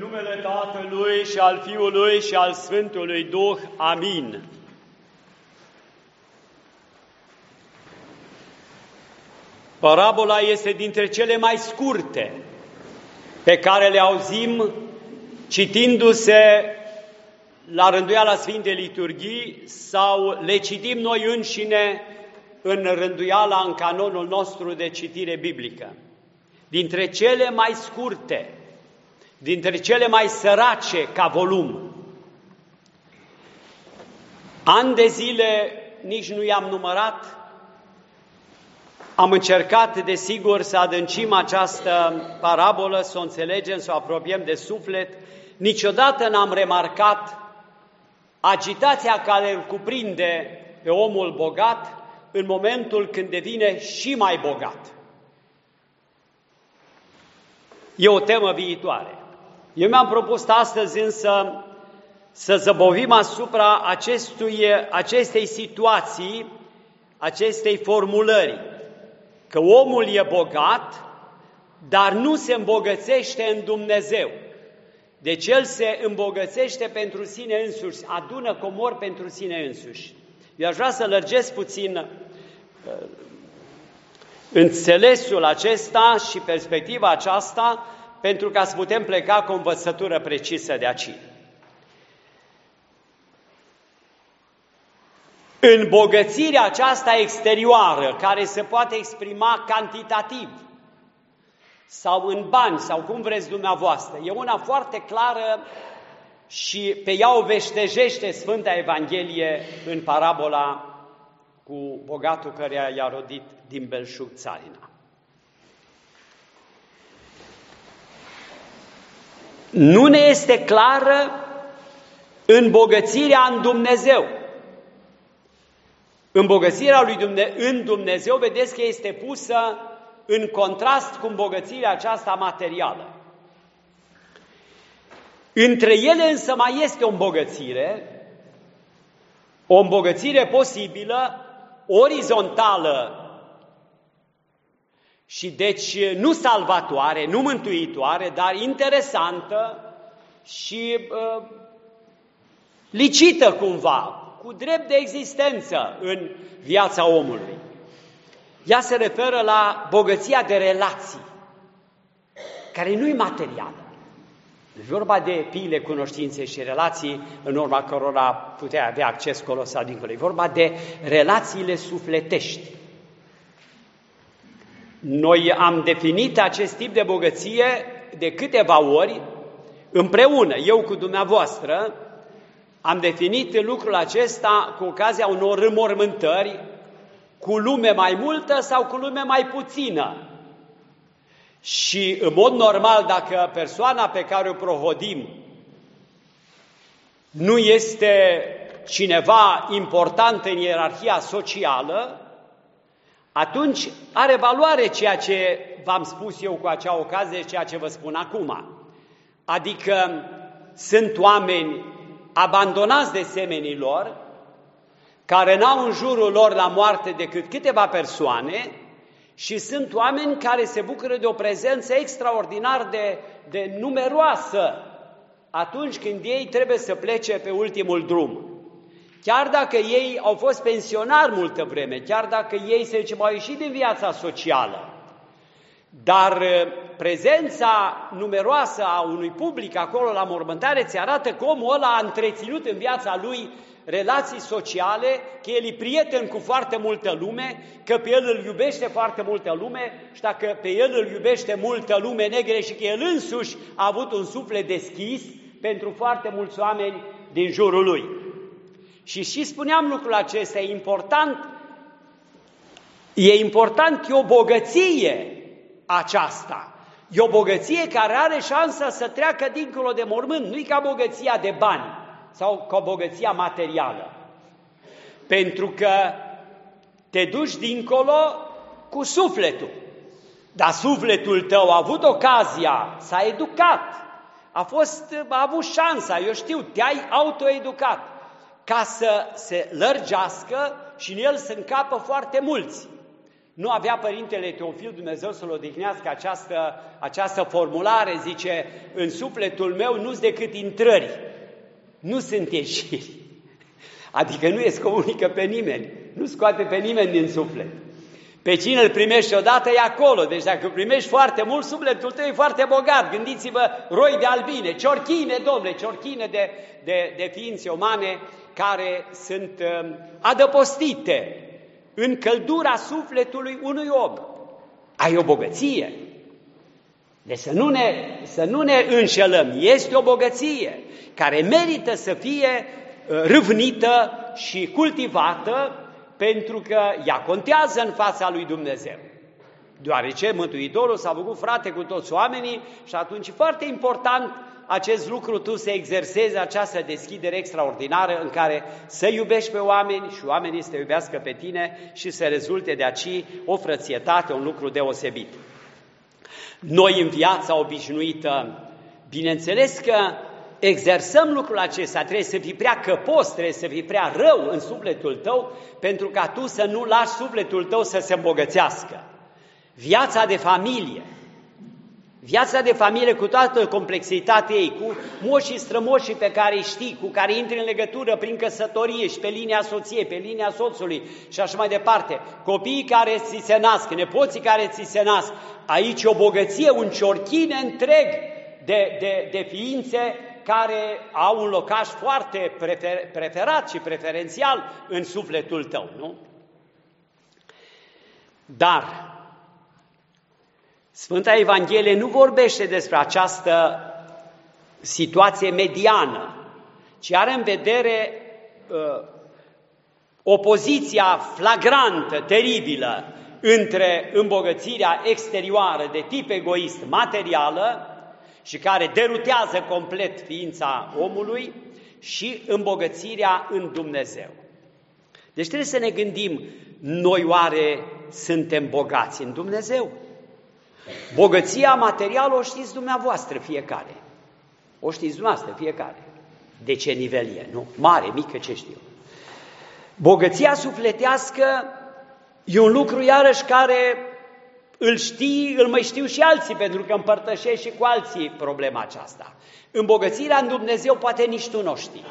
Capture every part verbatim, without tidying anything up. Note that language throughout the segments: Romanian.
numele Tatălui și al Fiului și al Sfântului Duh. Amin. Parabola este dintre cele mai scurte pe care le auzim citindu-se la rânduiala Sfintei Liturghii sau le citim noi înșine în rânduiala, în canonul nostru de citire biblică. Dintre cele mai scurte, dintre cele mai sărace ca volum. Ani de zile nici nu i-am numărat, am încercat, desigur, să adâncim această parabolă, să o înțelegem, să o apropiem de suflet. Niciodată n-am remarcat agitația care îl cuprinde pe omul bogat în momentul când devine și mai bogat. E o temă viitoare. Eu mi-am propus astăzi însă să zăbovim asupra acestui, acestei situații, acestei formulări, că omul e bogat, dar nu se îmbogățește în Dumnezeu. Deci el se îmbogățește pentru sine însuși, adună comori pentru sine însuși. Eu aș vrea să lărgesc puțin uh, înțelesul acesta și perspectiva aceasta, pentru ca să putem pleca cu o învățătură precisă de aici. Îmbogățirea aceasta exterioară, care se poate exprima cantitativ, sau în bani, sau cum vreți dumneavoastră, e una foarte clară și pe ea o veștejește Sfânta Evanghelie în parabola cu bogatul care i-a rodit din belșug țarina. Nu ne este clară îmbogățirea în Dumnezeu. Îmbogățirea lui Dumnezeu, în Dumnezeu, vedeți că este pusă în contrast cu îmbogățirea aceasta materială. Între ele însă mai este o îmbogățire, o îmbogățire posibilă, orizontală și deci nu salvatoare, nu mântuitoare, dar interesantă și uh, licită cumva, cu drept de existență în viața omului. Ea se referă la bogăția de relații, care nu e materială. E vorba de pile, cunoștințe și relații în urma cărora putea avea acces colosal dincolo. E vorba de relațiile sufletești. Noi am definit acest tip de bogăție de câteva ori împreună, eu cu dumneavoastră, am definit lucrul acesta cu ocazia unor înmormântări, cu lume mai multă sau cu lume mai puțină. Și în mod normal, dacă persoana pe care o prohodim nu este cineva important în ierarhia socială, atunci are valoare ceea ce v-am spus eu cu acea ocazie, ceea ce vă spun acum. Adică sunt oameni abandonați de semenii lor, care n-au în jurul lor la moarte decât câteva persoane și sunt oameni care se bucură de o prezență extraordinar de, de numeroasă atunci când ei trebuie să plece pe ultimul drum. Chiar dacă ei au fost pensionari multă vreme, chiar dacă ei, să zicem, au ieșit din viața socială, dar prezența numeroasă a unui public acolo la mormântare ți arată că omul ăla a întreținut în viața lui relații sociale, că el e prieten cu foarte multă lume, că pe el îl iubește foarte multă lume și dacă pe el îl iubește multă lume negre și că el însuși a avut un suflet deschis pentru foarte mulți oameni din jurul lui. Și și spuneam lucrul acesta, e important, e important, e o bogăție aceasta. E o bogăție care are șansa să treacă dincolo de mormânt, nu e ca bogăția de bani sau ca bogăția materială. Pentru că te duci dincolo cu sufletul. Dar sufletul tău a avut ocazia, s-a educat, a, fost, a avut șansa, eu știu, te-ai autoeducat ca să se lărgească și în el să încapă foarte mulți. Nu avea Părintele Teofil, Dumnezeu să-l odihnească, această, această formulare, zice, în sufletul meu nu-s decât intrări, nu sunt ieșiri. Adică nu îți comunică pe nimeni, nu scoate pe nimeni din suflet. Pe cine îl primești odată e acolo, deci dacă îl primești foarte mult, sufletul tău e foarte bogat. Gândiți-vă, roi de albine, ciorchine, domnule, ciorchine de, de, de ființe umane care sunt uh, adăpostite în căldura sufletului unui om. Ai o bogăție. Deci să nu ne, să nu ne înșelăm, este o bogăție care merită să fie uh, râvnită și cultivată, pentru că ea contează în fața lui Dumnezeu. Deoarece Mântuitorul s-a făcut frate cu toți oamenii și atunci e foarte important acest lucru, tu să exersezi această deschidere extraordinară în care să iubești pe oameni și oamenii să te iubească pe tine și să rezulte de aici o frățietate, un lucru deosebit. Noi în viața obișnuită, bineînțeles că exersăm lucrul acesta, trebuie să fii prea căpos, trebuie să fii prea rău în sufletul tău, pentru ca tu să nu lași sufletul tău să se îmbogățească. Viața de familie, viața de familie cu toată complexitatea ei, cu moșii strămoșii pe care îi știi, cu care intri în legătură prin căsătorie și pe linia soției, pe linia soțului și așa mai departe, copiii care ți se nasc, nepoții care ți se nasc, aici o bogăție, un ciorchine întreg de, de, de ființe care au un locaș foarte prefer, preferat și preferențial în sufletul tău, nu? Dar Sfânta Evanghelie nu vorbește despre această situație mediană, ci are în vedere uh, opoziția flagrantă, teribilă, între îmbogățirea exterioară de tip egoist, materială, și care derutează complet ființa omului, și îmbogățirea în Dumnezeu. Deci trebuie să ne gândim, noi oare suntem bogați în Dumnezeu? Bogăția materială o știți dumneavoastră fiecare. O știți dumneavoastră fiecare. De ce nivel e, nu? Mare, mică, ce știu. Bogăția sufletească e un lucru iarăși care îl știi, îl mai știu și alții, pentru că împărtășești și cu alții problema aceasta. Îmbogățirea în Dumnezeu poate nici tu nu știi.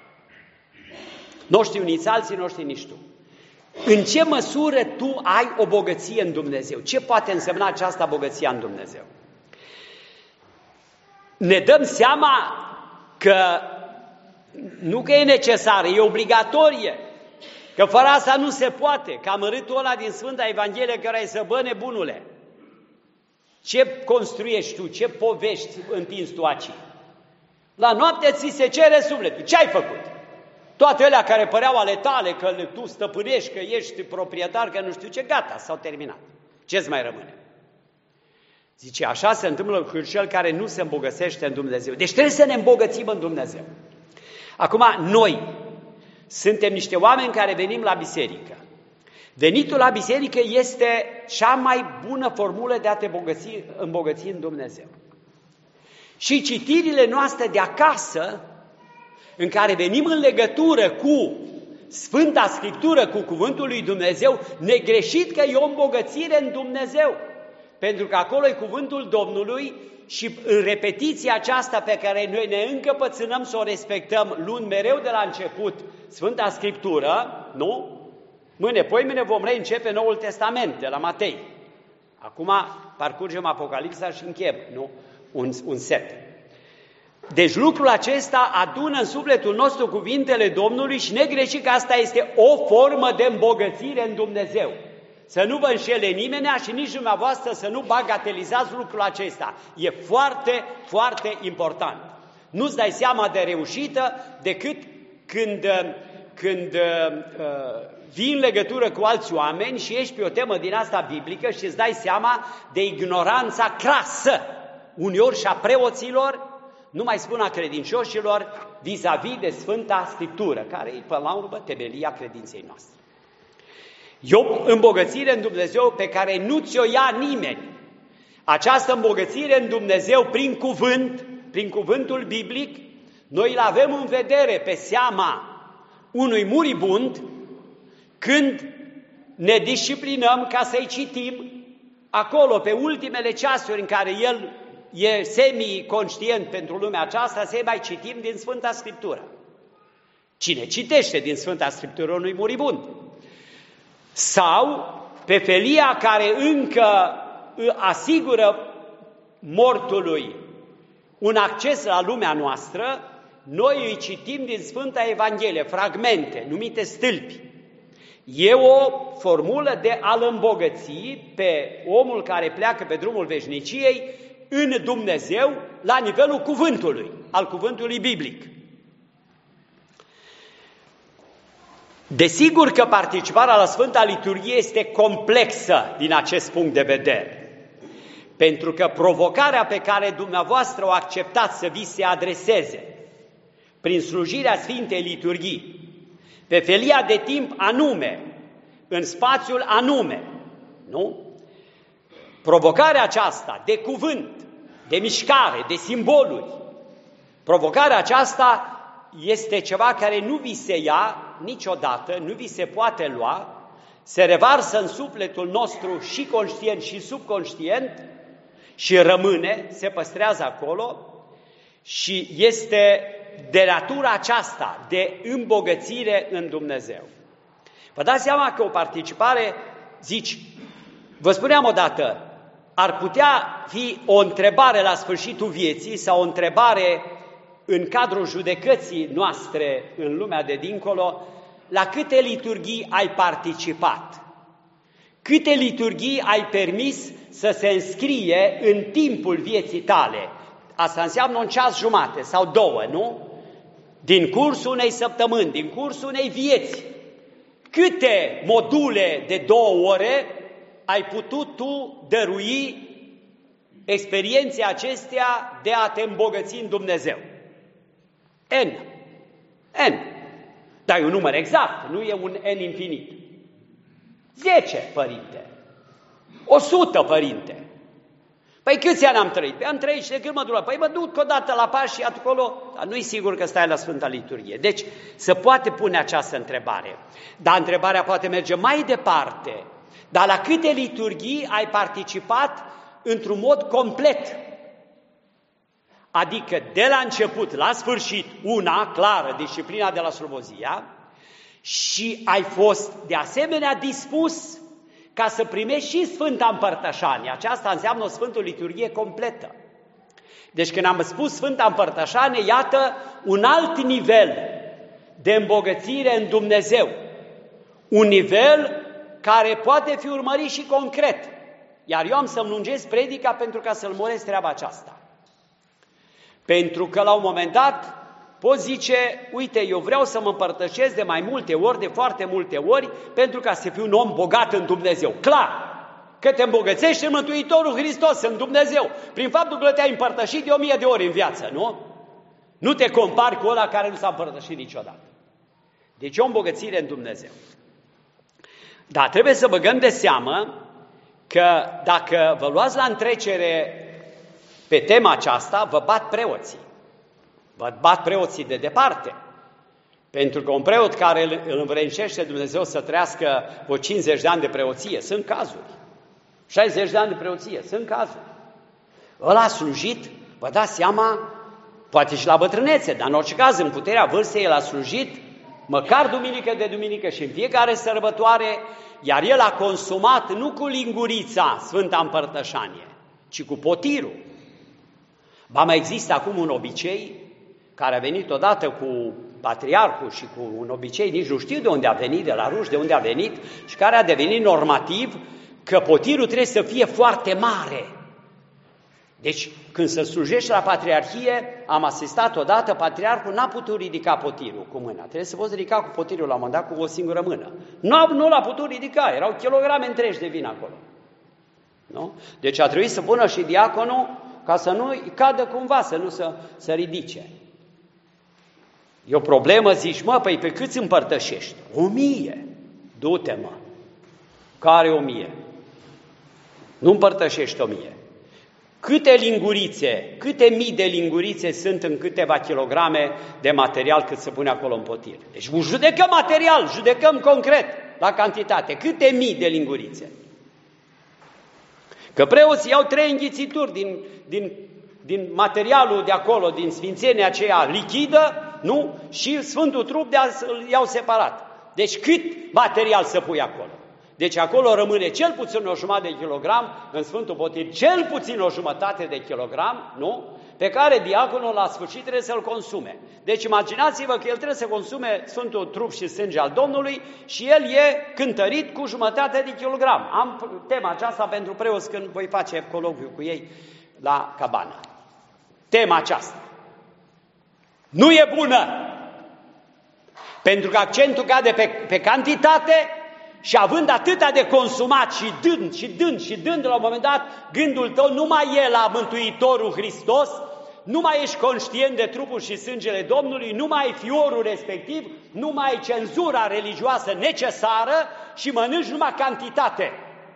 Nu știu nici alții, nu știu nici tu. În ce măsură tu ai o bogăție în Dumnezeu? Ce poate însemna această bogăție în Dumnezeu? Ne dăm seama că nu că e necesară, e obligatorie, că fără asta nu se poate, că amărâtul ăla din Sfânta Evanghelie care să bă nebunule. Ce construiești tu, ce povești întinzi tu aici? La noapte ți se cere sufletul. Ce ai făcut? Toate alea care păreau ale tale, că tu stăpânești, că ești proprietar, că nu știu ce, gata, s-au terminat. Ce-ți mai rămâne? Zice, așa se întâmplă cu cel care nu se îmbogățește în Dumnezeu. Deci trebuie să ne îmbogățim în Dumnezeu. Acum, noi suntem niște oameni care venim la biserică. Venitul la biserică este cea mai bună formulă de a te îmbogăți, îmbogăți în Dumnezeu. Și citirile noastre de acasă, în care venim în legătură cu Sfânta Scriptură, cu Cuvântul lui Dumnezeu, negreșit că e o îmbogățire în Dumnezeu. Pentru că acolo e Cuvântul Domnului și în repetiția aceasta pe care noi ne încăpățânăm să o respectăm, luând mereu de la început Sfânta Scriptură, nu? Mâine, poimâine vom reîncepe Noul Testament de la Matei. Acum parcurgem Apocalipsa și încheiem, nu? Un, un set. Deci lucrul acesta adună în sufletul nostru cuvintele Domnului și negreșit că asta este o formă de îmbogățire în Dumnezeu. Să nu vă înșele nimenea și nici dumneavoastră să nu bagatelizați lucrul acesta. E foarte, foarte important. Nu-ți dai seama de reușită decât când, când uh, vii în legătură cu alți oameni și ești pe o temă din asta biblică și îți dai seama de ignoranța crasă, uneori și a preoților, nu mai spun a credincioșilor, vis-a-vis de Sfânta Scriptură, care e, până la urmă, temelia credinței noastre. E o îmbogățire în Dumnezeu pe care nu ți-o ia nimeni. Această îmbogățire în Dumnezeu prin cuvânt, prin cuvântul biblic, noi îl avem în vedere pe seama unui muribund când ne disciplinăm ca să-i citim acolo, pe ultimele ceasuri în care el e semi-conștient pentru lumea aceasta, să-i mai citim din Sfânta Scriptură. Cine citește din Sfânta Scriptură nu-i muribund. Sau pe felia care încă asigură mortului un acces la lumea noastră, noi îi citim din Sfânta Evanghelie, fragmente, numite stâlpi. E o formulă de a-l îmbogăți pe omul care pleacă pe drumul veșniciei în Dumnezeu la nivelul cuvântului, al cuvântului biblic. Desigur că participarea la Sfânta Liturghie este complexă din acest punct de vedere, pentru că provocarea pe care dumneavoastră o acceptați să vi se adreseze prin slujirea Sfintei Liturghii, pe felia de timp anume, în spațiul anume, nu? Provocarea aceasta de cuvânt, de mișcare, de simboluri, provocarea aceasta este ceva care nu vi se ia niciodată, nu vi se poate lua, se revarsă în sufletul nostru și conștient și subconștient și rămâne, se păstrează acolo și este de natura aceasta, de îmbogățire în Dumnezeu. Vă dați seama că o participare, zici, vă spuneam odată, ar putea fi o întrebare la sfârșitul vieții sau o întrebare în cadrul judecății noastre în lumea de dincolo, la câte liturghii ai participat? Câte liturghii ai permis să se înscrie în timpul vieții tale? Asta înseamnă un ceas jumate sau două, nu? Din cursul unei săptămâni, din cursul unei vieți. Câte module de două ore ai putut tu dărui experienței acestea de a te îmbogăți în Dumnezeu? N. N. Dar e un număr exact, nu e un N infinit. Zece, părinte. O sută, părinte. Păi câți ani am trăit? Păi am trăit și de când mă duc. Păi mă duc odată la Paști și acolo, dar nu-i sigur că stai la Sfânta Liturghie. Deci se poate pune această întrebare. Dar întrebarea poate merge mai departe. Dar la câte liturghii ai participat într-un mod complet? Adică de la început la sfârșit, una clară, disciplina de la Slobozia, și ai fost de asemenea dispus ca să primești și Sfânta Împărtășanie. Aceasta înseamnă o Sfântă Liturghie completă. Deci când am spus Sfânta Împărtășanie, iată un alt nivel de îmbogățire în Dumnezeu. Un nivel care poate fi urmărit și concret. Iar eu am să-mi lungesc predica pentru ca să-l moresc treaba aceasta. Pentru că la un moment dat poți zice, uite, eu vreau să mă împărtășesc de mai multe ori, de foarte multe ori, pentru ca să fiu un om bogat în Dumnezeu. Clar, că te îmbogățește Mântuitorul Hristos în Dumnezeu, prin faptul că te-ai împărtășit de o mie de ori în viață, nu? Nu te compari cu ăla care nu s-a împărtășit niciodată. Deci o îmbogățire în Dumnezeu. Dar trebuie să băgăm de seamă că dacă vă luați la întrecere pe tema aceasta, vă bat preoții. Vă bat preoții de departe. Pentru că un preot care îl învrednicește Dumnezeu să trăiască vreo cincizeci de ani de preoție, sunt cazuri. șaizeci de ani de preoție, sunt cazuri. Ăla a slujit, vă dați seama, poate și la bătrânețe, dar în orice caz, în puterea vârstei, el a slujit măcar duminică de duminică și în fiecare sărbătoare, iar el a consumat nu cu lingurița Sfânta Împărtășanie, ci cu potirul. Ba mai există acum un obicei care a venit odată cu patriarhul și cu un obicei, nici nu știu de unde a venit, de la ruși, de unde a venit, și care a devenit normativ că potirul trebuie să fie foarte mare. Deci, când se slujește la patriarhie, am asistat odată, patriarhul n-a putut ridica potirul cu mâna. Trebuie să poți ridica cu potirul la un moment dat cu o singură mână. Nu, nu l-a putut ridica, erau kilograme întregi de vin acolo. Nu? Deci a trebuit să pună și diaconul ca să nu cadă cumva, să nu să, să ridice. E o problemă, zici, mă, păi pe câți împărtășești? O mie. Du-te, mă. Care o mie? Nu împărtășești o mie. Câte lingurițe, câte mii de lingurițe sunt în câteva kilograme de material cât se pune acolo în potir? Deci judecăm material, judecăm concret. la cantitate. Câte mii de lingurițe? Că preoții iau trei înghițituri din, din, din materialul de acolo, din sfințenia aceea lichidă, nu? Și Sfântul Trup de îl iau separat. Deci cât material să pui acolo? Deci acolo rămâne cel puțin o jumătate de kilogram, în Sfântul Potir cel puțin o jumătate de kilogram, nu? Pe care diaconul la sfârșit trebuie să-l consume. Deci imaginați-vă că el trebuie să consume Sfântul Trup și sânge al Domnului și el e cântărit cu jumătate de kilogram. Am tema aceasta pentru preoți când voi face colocviu cu ei la cabană. Tema aceasta nu e bună, pentru că accentul cade pe, pe cantitate și având atâta de consumat și dând și dând și dând, la un moment dat gândul tău nu mai e la Mântuitorul Hristos, nu mai ești conștient de trupul și sângele Domnului, nu mai ai fiorul respectiv, nu mai ai cenzura religioasă necesară și mănânci numai cantitate.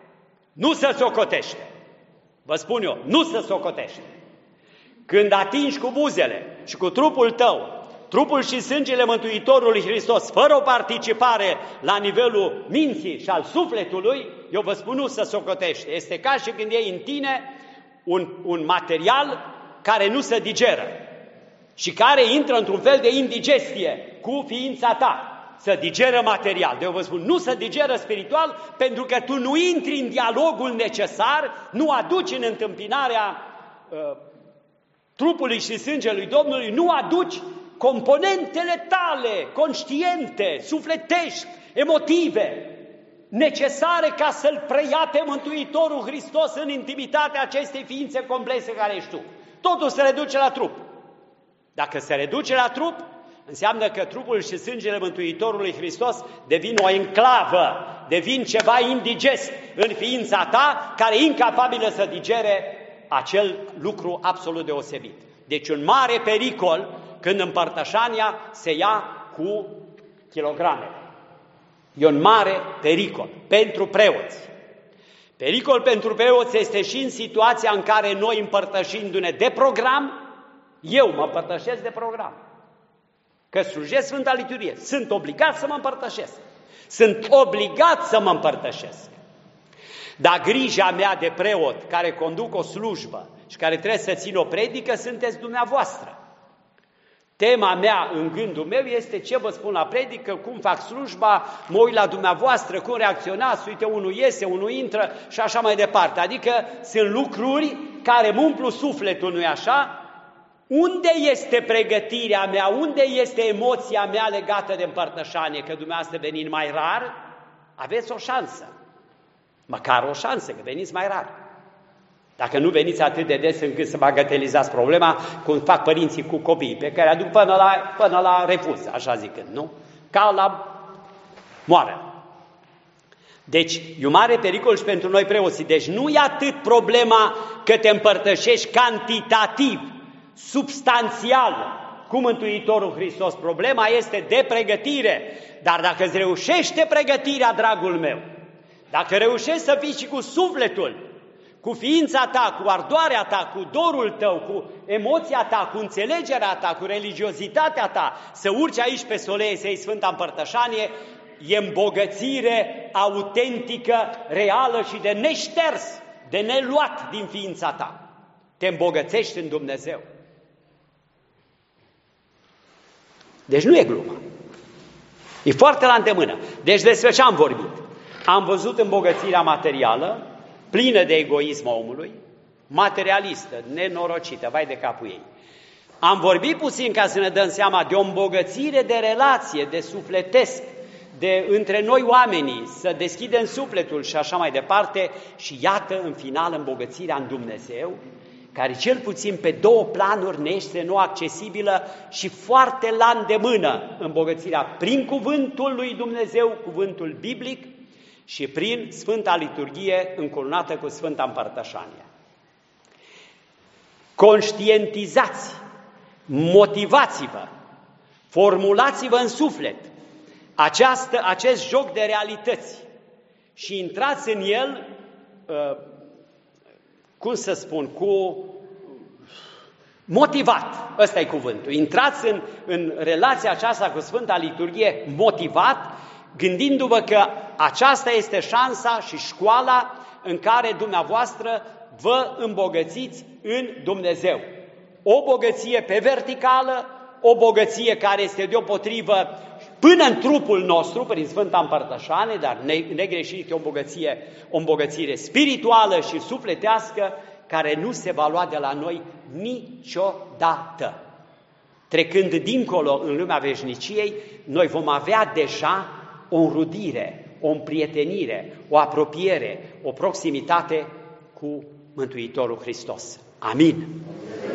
Nu se socotește. Vă spun eu, nu se socotește. Când atingi cu buzele și cu trupul tău trupul și sângele Mântuitorului Hristos, fără o participare la nivelul minții și al sufletului, eu vă spun, nu se socotește. Este ca și când iei în tine un, un material care nu se digeră și care intră într-un fel de indigestie cu ființa ta. Să digeră material. De eu vă spun, nu se digeră spiritual, pentru că tu nu intri în dialogul necesar, nu aduci în întâmpinarea uh, trupului și sângelui Domnului, nu aduci componentele tale, conștiente, sufletești, emotive, necesare ca să-L preia pe Mântuitorul Hristos în intimitatea acestei ființe complexe care ești tu. Totul se reduce la trup. Dacă se reduce la trup, înseamnă că trupul și sângele Mântuitorului Hristos devin o enclavă, devin ceva indigest în ființa ta, care e incapabilă să digere acel lucru absolut deosebit. Deci un mare pericol când împărtășania se ia cu kilograme. E un mare pericol pentru preoți. Pericol pentru preoți este și în situația în care noi, împărtășindu-ne de program, eu mă împărtășesc de program. Că slujesc Sfânta Liturghie. Sunt obligat să mă împărtășesc. Sunt obligat să mă împărtășesc. Dar grija mea de preot, care conduc o slujbă și care trebuie să țin o predică, sunteți dumneavoastră. Tema mea în gândul meu este ce vă spun la predică, cum fac slujba, mă uit la dumneavoastră, cum reacționați, uite, unul iese, unul intră și așa mai departe. Adică sunt lucruri care îmi umplu sufletul, nu-i așa? Unde este pregătirea mea, unde este emoția mea legată de împărtășanie? Că dumneavoastră venind mai rar, aveți o șansă. Măcar o șansă, că veniți mai rar. Dacă nu veniți atât de des încât să bagatelizați problema, cum fac părinții cu copiii, pe care aduc până la, până la refuz, așa zicând, nu? Ca la moară. Deci, e un mare pericol și pentru noi preoții. Deci nu e atât problema că te împărtășești cantitativ, substanțial, cu Mântuitorul Hristos. Problema este de pregătire. Dar dacă îți reușește pregătirea, dragul meu, dacă reușești să fii și cu sufletul, cu ființa ta, cu ardoarea ta, cu dorul tău, cu emoția ta, cu înțelegerea ta, cu religiozitatea ta, să urci aici pe soleie să iei Sfânta Împărtășanie, e îmbogățire autentică, reală și de neșters, de neluat din ființa ta. Te îmbogățești în Dumnezeu. Deci nu e glumă. E foarte la îndemână. Deci despre ce am vorbit? Am văzut îmbogățirea materială, plină de egoism a omului, materialistă, nenorocită, vai de capul ei. Am vorbit puțin ca să ne dăm seama de o îmbogățire de relație, de sufletesc, de între noi oamenii, să deschidem sufletul și așa mai departe. Și iată în final îmbogățirea în Dumnezeu, care cel puțin pe două planuri ne este nou accesibilă și foarte la îndemână. Îmbogățirea prin cuvântul lui Dumnezeu, cuvântul biblic, și prin Sfânta Liturghie încununată cu Sfânta Împărtășanie. Conștientizați, motivați-vă, formulați-vă în suflet această, acest joc de realități și intrați în el, uh, cum să spun, cu motivat, ăsta e cuvântul. Intrați în, în relația aceasta cu Sfânta Liturghie motivat, gândindu-vă că aceasta este șansa și școala în care dumneavoastră vă îmbogățiți în Dumnezeu. O bogăție pe verticală, o bogăție care este deopotrivă până în trupul nostru, prin Sfânta Împărtășanie, dar negreșit e o bogăție, o îmbogățire spirituală și sufletească, care nu se va lua de la noi niciodată. Trecând dincolo în lumea veșniciei, noi vom avea deja o înrudire, o împrietenire, o apropiere, o proximitate cu Mântuitorul Hristos. Amin.